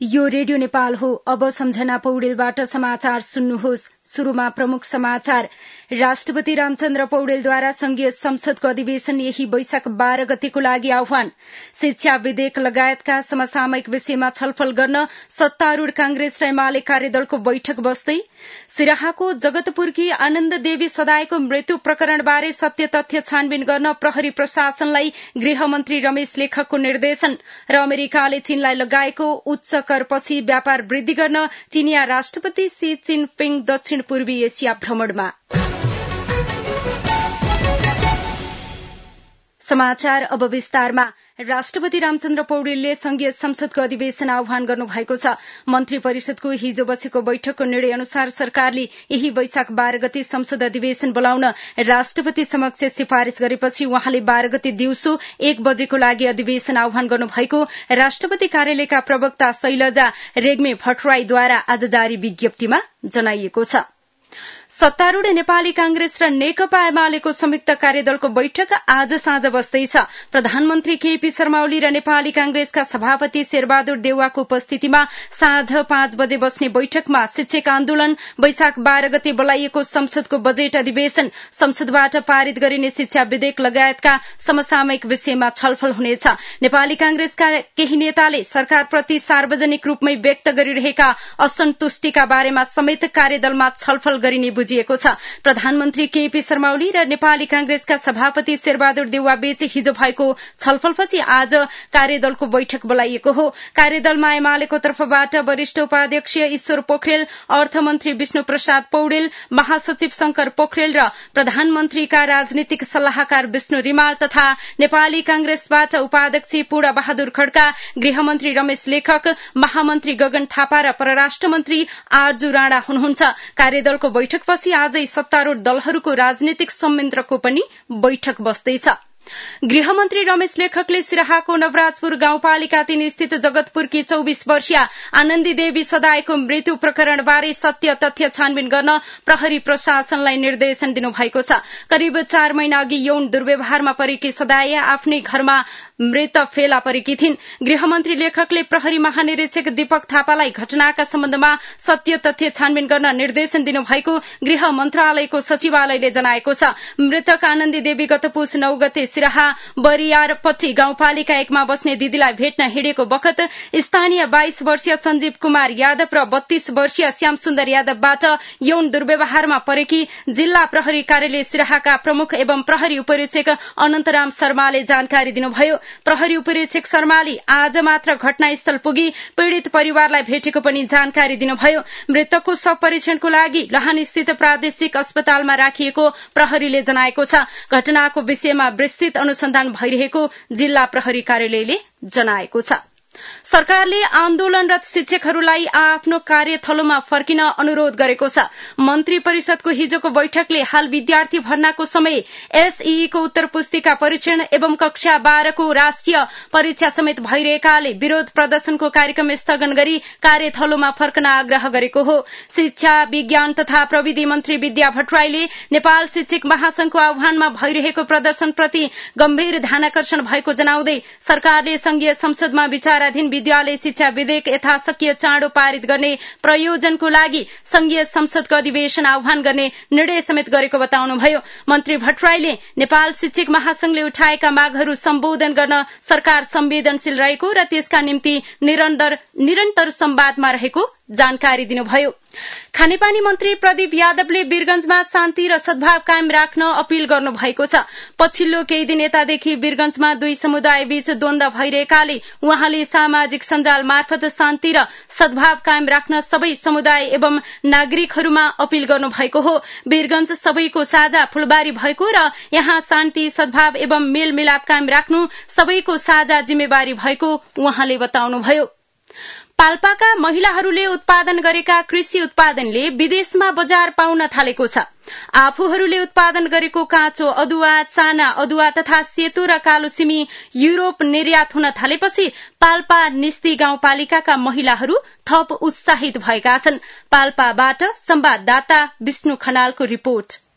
यो रेडियो नेपाल हो। अब सम्झना पौडेलबाट समाचार सुन्नुहोस्। शुरूमा प्रमुख समाचार। राष्ट्रपति रामचन्द्र पौडेलद्वारा संघीय संसदको अधिवेशन यही वैशाख 12 गतेको लागि आह्वान। शिक्षा विधेयक लगायतका समसामयिक विषयमा छलफल गर्न सत्तारूढ़ कांग्रेस र एमाले कार्यदलको बैठक बस्दै। सिराहाको जगतपुरकी आनन्द देवी सदायको मृत्यु प्रकरणबारे सत्य तथ्य छानबिन गर्न प्रहरी प्रशासनलाई गृहमन्त्री रमेश लेखकको निर्देशन। र अमेरिकाले चीनलाई लगाएको उच्च करपछि व्यापार वृद्धि गर्न चीनिया राष्ट्रपति शी जिनपिङ दक्षिण पूर्वी एसिया भ्रमणमा। समाचार अब विस्तारमा। राष्ट्रपति रामचन्द्र पौडेलले संघीय संसदको अधिवेशन आह्वान गर्नु भएको छ। मन्त्री परिषदको हिजो बसेको बैठकको निर्णय अनुसार सरकारले यही वैशाख 12 गते संसद अधिवेशन बोलाउन राष्ट्रपति समक्ष सिफारिश गरेपछि उहाँले 12 गते दिउँसो 1 बजेको लागि अधिवेशन आह्वान गर्नु भएको राष्ट्रपति कार्यालयका प्रवक्ता शैलजा रेग्मी भट्टराईद्वारा आज जारी विज्ञप्तिमा जनाइएको छ। सत्तारूढ़ नेपाली कांग्रेस र नेकपा एमालेको संयुक्त कार्यदलको बैठक आज साँझ बस्दैछ। प्रधानमन्त्री केपी शर्मा ओली र नेपाली कांग्रेसका सभापति शेरबहादुर देउवाको उपस्थितिमा साँझ 5 बजे बस्ने बैठकमा शिक्षक आन्दोलन, वैशाख 12 गते बोलाइएको संसदको बजेट अधिवेशन, संसदबाट पारित गरिने शिक्षा विधेयक लगायतका समसामयिक विषयमा छलफल हुनेछ। नेपाली कांग्रेसका केही नेताले सरकारप्रति सार्वजनिक रूपमै व्यक्त गरिरहेका असन्तुष्टिका बारेमा समेत कार्यदलमा छलफल गरिने बुझिएको छ। प्रधानमन्त्री केपी शर्मा ओली र नेपाली कांग्रेसका सभापति शेरबहादुर देउवा बीच हिजो भएको छलफलपछि आज कार्यदलको बैठक बोलाइएको हो। कार्यदलमा एमालेको तर्फबाट वरिष्ठ उपाध्यक्ष ईश्वर पोखरेल, अर्थमन्त्री विष्णु प्रसाद पौडेल, महासचिव शंकर पोखरेल र प्रधानमन्त्रीका राजनीतिक सल्लाहकार विष्णु रिमाल तथा नेपाली कांग्रेसबाट उपाध्यक्ष पूर्ण बहादुर खड्का, गृहमन्त्री रमेश लेखक, महामन्त्री गगन थापा र परराष्ट्र मन्त्री आरजू राणा हुनुहुन्छ। कार्यदलको बैठकपछि आजै सत्तारूढ़ दलहरूको राजनीतिक संयन्त्रको पनि बैठक बस्दैछ। गृहमन्त्री रमेश लेखकले सिराहाको नवराजपुर गाउँपालिका 3 स्थित जगतपुरकी 24 वर्षीय आनन्दी देवी सदायको मृत्यु प्रकरणबारे सत्य तथ्य छानबिन गर्न प्रहरी प्रशासनलाई निर्देशन दिनुभएको छ। करिब 4 महिना अघि यौन दुर्व्यवहारमा परेकी सदाय आफ्नै घरमा मृत फेला परेकी थिइन्। गृहमन्त्री लेखकले प्रहरी महानिरीक्षक दीपक थापालाई घटनाका सम्बन्धमा सत्य तथ्य छानबिन गर्न निर्देशन दिनुभएको गृह मन्त्रालयको सचिवालयले जनाएको छ। मृतक आनन्दी देवी गत पुस 9 गते सिराहा बरियारपट्टी गाउँपालिका 1 मा बस्ने दिदीलाई भेट्न हिँडेको बखत स्थानीय 22 वर्षीय सञ्जीव कुमार यादव र 32 वर्षीय श्याम सुन्दर यादवबाट यौन दुर्व्यवहारमा परेकी जिल्ला प्रहरी कार्यालय सिराहाका प्रमुख एवं प्रहरी उपरीक्षक अनन्तराम शर्माले जानकारी दिनुभयो। प्रहरी उपरीक्षक शर्माले आज मात्र घटनास्थल पुगी पीड़ित परिवारलाई भेटेको पनि जानकारी दिनुभयो। मृतकको शव परीक्षणको लागि लहानस्थित प्रादेशिक अस्पतालमा राखिएको प्रहरीले जनाएको छ। घटनाको विषयमा विस्तृत अनुसन्धान भइरहेको जिल्ला प्रहरी कार्यालयले जनाएको छ। सरकारले आन्दोलनरत शिक्षकहरूलाई आफ्नो कार्यथलोमा फर्किन अनुरोध गरेको छ। मन्त्री परिषदको हिजोको बैठकले हाल विद्यार्थी भर्नाको समय एसईई को उत्तर पुस्तिका परीक्षण एवं कक्षा 12 को राष्ट्रिय परीक्षा समेत भइरहेकाले विरोध प्रदर्शनको कार्यक्रम स्थगन गरी कार्यथलोमा फर्कन आग्रह गरेको हो। शिक्षा, विज्ञान तथा प्रविधि मन्त्री विद्या भट्टराईले नेपाल शिक्षक महासंघको आह्वानमा भइरहेको प्रदर्शनप्रति गम्भीर ध्यानाकर्षण भएको जनाउँदै सरकारले संघीय संसदमा विचाराधीन विद्यालय शिक्षा विधेयक यथाशक्य चाँडो पारित गर्ने प्रयोजनको लागि संघीय संसदको अधिवेशन आह्वान गर्ने निर्णय समेत गरेको बताउनुभयो। मन्त्री भट्टराईले नेपाल शिक्षक महासंघले उठाएका मागहरू सम्बोधन गर्न सरकार संवेदनशील रहेको र त्यसका निम्ति निरन्तर संवादमा रहेको जानकारी दिनुभयो। खानेपानी मन्त्री प्रदीप यादवले वीरगंजमा शान्ति र सद्भाव कायम राख्न अपील गर्नु भएको छ। पछिल्लो केही दिन यतादेखि वीरगंजमा दुई समुदाय बीच द्वन्द्व भइरहेकाले उहाँले सामाजिक सञ्जाल मार्फत शान्ति र सद्भाव कायम राख्न सबै समुदाय एवं नागरिकहरूमा अपील गर्नु भएको हो। वीरगंज सबैको साझा फूलबारी भएको र यहाँ शान्ति, सद्भाव एवं मेलमिलाप कायम राख्नु सबैको साझा जिम्मेवारी भएको उहाँले बताउनुभयो। पाल्पाका महिलाहरूले उत्पादन गरेका कृषि उत्पादनले विदेशमा बजार पाउन थालेको छ। आफूहरूले उत्पादन गरेको काँचो अदुवा, चाना अदुवा तथा सेतो र कालो सिमी युरोप निर्यात हुन थालेपछि पाल्पा निस्ती गाउँपालिकाका महिलाहरू थप उत्साहित भएका छन्। पाल्पाबाट संवाददाता विष्णु खनालको रिपोर्ट।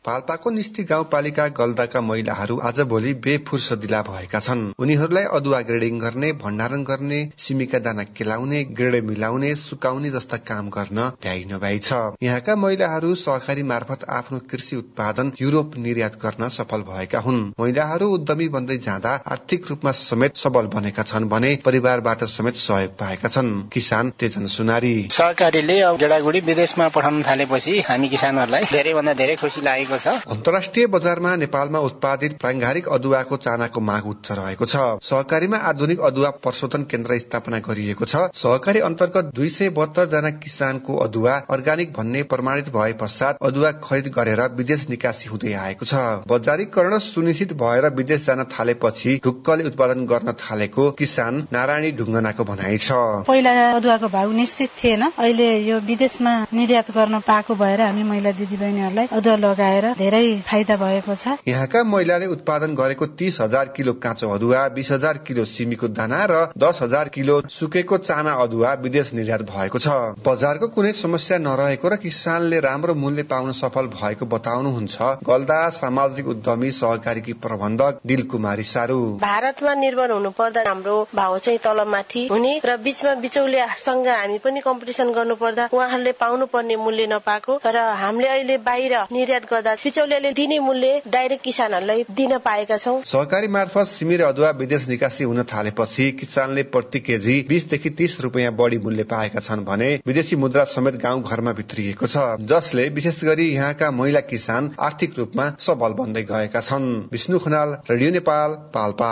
पाल्पाको निस्ती गाउँपालिका गल्दाका महिलाहरू आजभोलि बेफुर्सदिला भएका छन्। उनीहरूलाई अदुवा ग्रेडिङ गर्ने, भण्डारण गर्ने, सिमीका दाना केलाउने, ग्रेडे मिलाउने, सुकाउने जस्ता काम गर्न भ्याइ नभ्याइ छ। यहाँका महिलाहरू सहकारी मार्फत आफ्नो कृषि उत्पादन युरोप निर्यात गर्न सफल भएका हुन्। महिलाहरू उद्यमी बन्दै जाँदा आर्थिक रूपमा समेत सबल बनेका छन् भने परिवारबाट समेत सहयोग पाएका छन्। किसान तेजन सुनारी सहकारीले गेडागुडी विदेशमा पठाउन थालेपछि हामी किसानहरूलाई धेरैभन्दा धेरै खुसी लागेको छ। अन्तर्राष्ट्रिय बजारमा नेपालमा उत्पादित प्राङ्गारिक अदुवाको चानाको माग उच्च रहेको छ। सहकारीमा आधुनिक अदुवा प्रशोधन केन्द्र स्थापना गरिएको छ। सहकारी अन्तर्गत 272 जना किसानको अदुवा अर्गानिक भन्ने प्रमाणित भए पश्चात अदुवा खरिद गरेर विदेश निकासी हुँदै आएको छ। बजारीकरण सुनिश्चित भएर विदेश जान थालेपछि ढुक्कले उत्पादन गर्न थालेको किसान नारायणी ढुङ्गनाको भनाइ छ। पहिला अदुवाको भाउ निश्चित थिएन, अहिले यो विदेशमा निर्यात गर्न पाएको भएर हामी महिला दिदीबहिनीहरूलाई अदुवा लगाएर धेरै फाइदा भएको छ। यहाँका महिलाले उत्पादन गरेको 30,000 किलो काँचो अदुवा, 20,000 किलो सिमीको दाना र 10,000 किलो सुकेको चाना अदुवा विदेश निर्यात भएको छ। बजारको कुनै समस्या नरहेको र किसानले राम्रो मूल्य पाउन सफल भएको बताउनुहुन्छ गल्दा सामाजिक उद्यमी सहकारीकी प्रबन्धक दिल कुमारी सारू। भारतमा निर्भर हुनु पर्दा हाम्रो भाउ चाहिँ तलमाथि हुने र बीचमा बिचौलियासँग हामी पनि कम्पिटिसन गर्नु पर्दा उहाँहरूले पाउनु पर्ने मूल्य नपाएको र हामीले अहिले बाहिर निर्यात गर्दा बिचौलियाले दिने मूल्य डाइरेक्ट किसानहरूलाई दिन पाएका छौं। सहकारी मार्फत सिमी र अदुवा विदेश निकासी हुन थालेपछि किसानले प्रति केजी 20 देखि 30 रुपियाँ बढी मूल्य पाएका छन् भने विदेशी मुद्रा समेत गाउँ घरमा भित्रिएको छ, जसले विशेष गरी यहाँका महिला किसान आर्थिक रूपमा सबल बन्दै गएका छन्। विष्णु खनाल, रेडियो नेपाल, पाल्पा।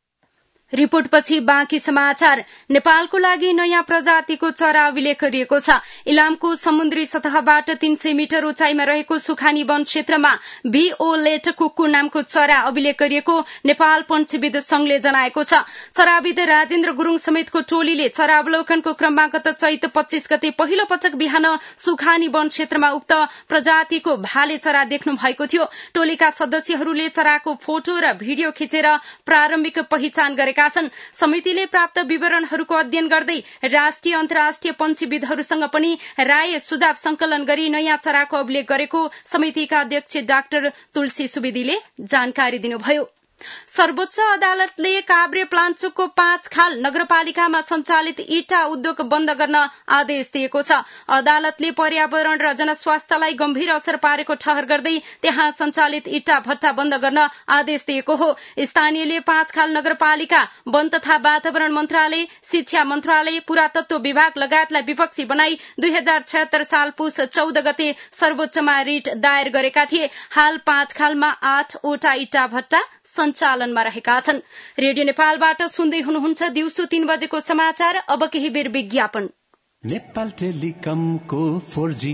रिपोर्टपछि बाँकी समाचार। नेपालको लागि नयाँ प्रजातिको चरा अभिलेख गरिएको छ। इलामको समुद्री सतहबाट 300 मिटर उचाइमा रहेको सुखानी वन क्षेत्रमा भिओलेट कुक्कु नामको चरा अभिलेख गरिएको नेपाल पक्षीविद संघले जनाएको छ। चराविद राजेन्द्र गुरूङ समेतको टोलीले चरा अवलोकनको क्रममा गत चैत 25 गते पहिलो पटक बिहान सुखानी वन क्षेत्रमा उक्त प्रजातिको भाले चरा देख्नु भएको थियो। टोलीका सदस्यहरूले चराको फोटो र भिडियो खिचेर प्रारम्भिक पहिचान गरेका छन्। समितिले प्राप्त विवरणहरूको अध्ययन गर्दै राष्ट्रिय अन्तर्राष्ट्रिय पक्षीविदहरूसँग पनि राय सुझाव संकलन गरी नयाँ चराको अभिलेख गरेको समितिका अध्यक्ष डाक्टर तुलसी सुवेदीले जानकारी दिनुभयो। सर्वोच्च अदालतले काभ्रे प्लाञ्चोकको 5 खाल नगरपालिकामा सञ्चालित इटा उद्योग बन्द गर्न आदेश दिएको छ। अदालतले पर्यावरण र जनस्वास्थ्यलाई गम्भीर असर पारेको ठहर गर्दै त्यहाँ सञ्चालित इटा भट्टा बन्द गर्न आदेश दिएको हो। स्थानीयले 5 खाल नगरपालिका, वन तथा वातावरण मन्त्रालय, शिक्षा मन्त्रालय, पुरातत्व विभाग लगायतलाई विपक्षी बनाई 2076 साल पुस 14 गते सर्वोच्चमा रिट दायर गरेका थिए। हाल 5 खालमा 8 वटा इटा भट्टा सञ्चालनमा रहेका छन्। रेडियो नेपालबाट सुन्दै हुनुहुन्छ दिउँसो 3 बजेको समाचार। अब केही बेर विज्ञापन। नेपाल टेलिकमको 4G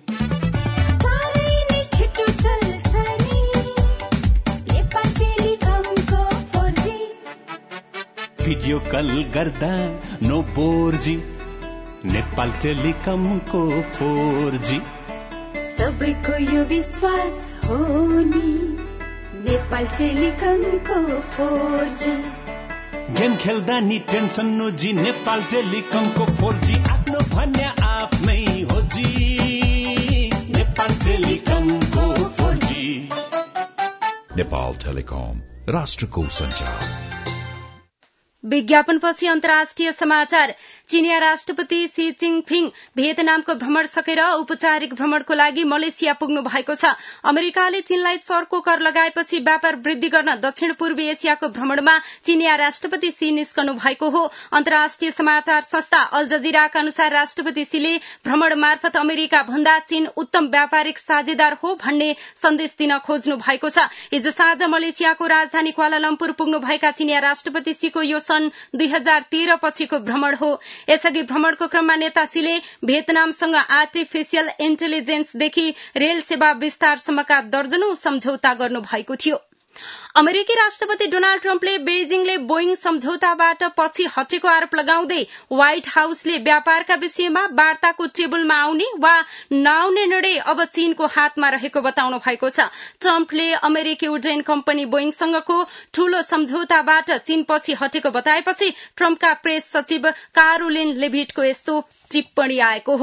भिडियो कल गर्दा नो बोर्जी। नेपाल टेलिकमको 4G सबैको यो विश्वास हो नि। नेपाल टेलिकमको 4G गेम खेल्दा नि टेन्सन नोजी। नेपाल टेलिकमको 4G आफ्नो भन्या आफ्नै हो जी। नेपाल टेलिकमको 4G। नेपाल टेलिकम, राष्ट्रको सञ्चार। विज्ञापनपछि अन्तर्राष्ट्रिय समाचार। चीनिया राष्ट्रपति सी जिनपिङ भियतनामको भ्रमण सकेर औपचारिक भ्रमणको लागि मलेसिया पुग्नु भएको छ। अमेरिकाले चीनलाई चर्को कर लगाएपछि व्यापार वृद्धि गर्न दक्षिण पूर्वी एसियाको भ्रमणमा चीनिया राष्ट्रपति सी निस्कनु भएको हो। अन्तर्राष्ट्रिय समाचार संस्था अल जजिराका अनुसार राष्ट्रपति सीले भ्रमण मार्फत अमेरिका भन्दा चीन उत्तम व्यापारिक साझेदार हो भन्ने सन्देश दिन खोज्नु भएको छ। हिजो साँझ मलेसियाको राजधानी क्वालालम्पुर पुग्नु भएका चीनिया राष्ट्रपति सीको यो सन् 2013 पछिको भ्रमण हो। यसअघि भ्रमणको क्रममा नेता सीले भियतनामसँग आर्टिफिशियल इन्टेलिजेन्सदेखि रेल सेवा विस्तारसम्मका दर्जनौं सम्झौता गर्नु भएको थियो। अमेरिकी राष्ट्रपति डोनाल्ड ट्रम्पले बेइजिङले बोइङ सम्झौताबाट पछि हटेको आरोप लगाउँदै व्हाइट हाउसले व्यापारका विषयमा वार्ताको टेबलमा आउने वा नआउने निर्णय अब चीनको हातमा रहेको बताउनु भएको छ। ट्रम्पले अमेरिकी उड्डयन कम्पनी बोइङसँगको ठूलो सम्झौताबाट चीन पछि हटेको बताएपछि ट्रम्पका प्रेस सचिव कारोलिन लेभिटको यस्तो टिप्पणी आएको हो।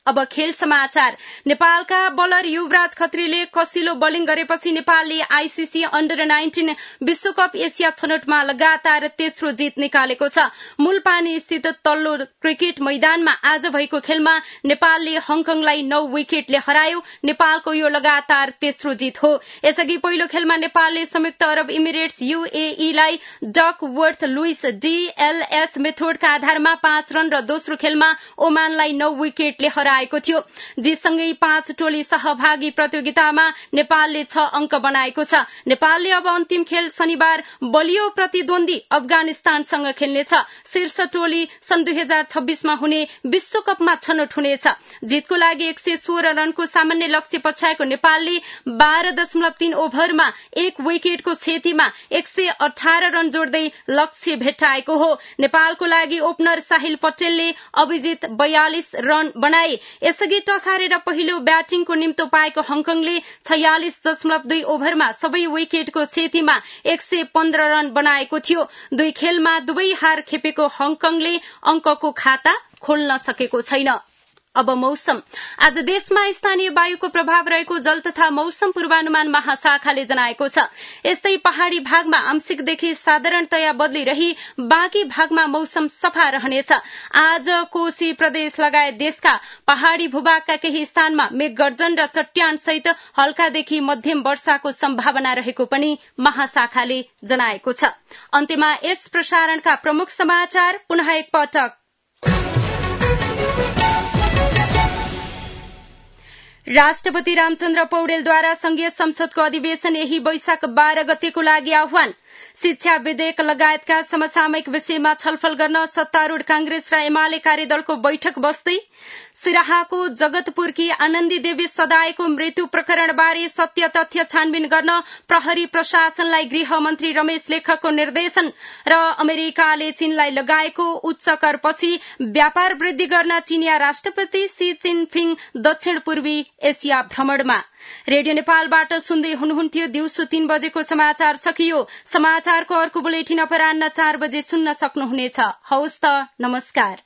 अब खेल समाचार। नेपालका बलर युवराज खत्रीले कसिलो बलिङ गरेपछि नेपालले आईसीसी अन्डर 19 विश्वकप एसिया छनौटमा लगातार तेस्रो जित निकालेको छ। मूलपानी स्थित तल्लो क्रिकेट मैदानमा आज भएको खेलमा नेपालले हङकङलाई 9 विकेटले हरायो। नेपालको यो लगातार तेस्रो जित हो। यसअघि पहिलो खेलमा नेपालले संयुक्त अरब इमिरेट्स UAE लाई डकवर्थ लुइस DLS मेथोडका आधारमा 5 रन र दोस्रो खेलमा ओमानलाई 9 विकेटले हराएको थियो। जितसँगै 5 टोली सहभागी प्रतियोगितामा नेपालले 6 अंक बनाएको छ। नेपालले अब अन्तिम खेल शनिबार बलियो प्रतिद्वन्दी अफगानिस्तानसँग खेल्नेछ। शीर्ष टोली सन् 2026 मा हुने विश्वकपमा छनौट हुनेछ। जितको लागि 116 रनको सामान्य लक्ष्य पछ्याएको नेपालले 12.3 ओभरमा 1 विकेटको क्षतिमा 118 रन जोड्दै लक्ष्य भेट्टाएको हो। नेपालको लागि ओपनर साहिल पटेलले अभिजित 42 रन बनाए। यसअघि टस हारेर पहिलो ब्याटिङको निम्तो पाएको हङकङले 46.2 ओभरमा सबै विकेटको क्षतिमा 115 रन बनाएको थियो। 2 खेलमा दुवै हार खेपेको हङकङले अंकको खाता खोल्न सकेको छैन। अब मौसम। आज देशमा स्थानीय वायुको प्रभाव रहेको जल तथा मौसम पूर्वानुमान महाशाखाले जनाएको छ। यस्तै पहाड़ी भागमा आंशिकदेखि साधारणतया बदली रही बाँकी भागमा मौसम सफा रहनेछ। आज कोशी प्रदेश लगायत देशका पहाड़ी भूभागका केही स्थानमा मेघगर्जन र चट्यान सहित हल्कादेखि मध्यम वर्षाको सम्भावना रहेको पनि महाशाखाले जनाएको छ। अन्त्यमा यस प्रसारणका प्रमुख समाचार पुनः एकपटक। राष्ट्रपति रामचन्द्र पौडेलद्वारा संघीय संसदको अधिवेशन यही वैशाख 12 गतेको लागि आह्वान। शिक्षा विधेयक लगायतका समसामयिक विषयमा छलफल गर्न सत्तारूढ़ कांग्रेस र एमाले कार्यदलको बैठक बस्दै। सिराहाको जगतपुरकी आनन्दी देवी सदायको मृत्यु प्रकरणबारे सत्य तथ्य छानबिन गर्न प्रहरी प्रशासनलाई गृहमन्त्री रमेश लेखकको निर्देशन र अमेरिकाले चीनलाई लगाएको उच्च करपछि व्यापार वृद्धि गर्न चीनिया राष्ट्रपति सी जिनपिङ दक्षिण पूर्वी एसिया भ्रमणमा। रेडियो नेपालबाट सुन्दै हुनुहुन्थ्यो। दिउँसो 3 बजेको समाचार सकियो। समाचारको अर्को बुलेटिन अपराह्न 4 बजे सुन्न सक्नुहुनेछ। हवस् त, नमस्कार।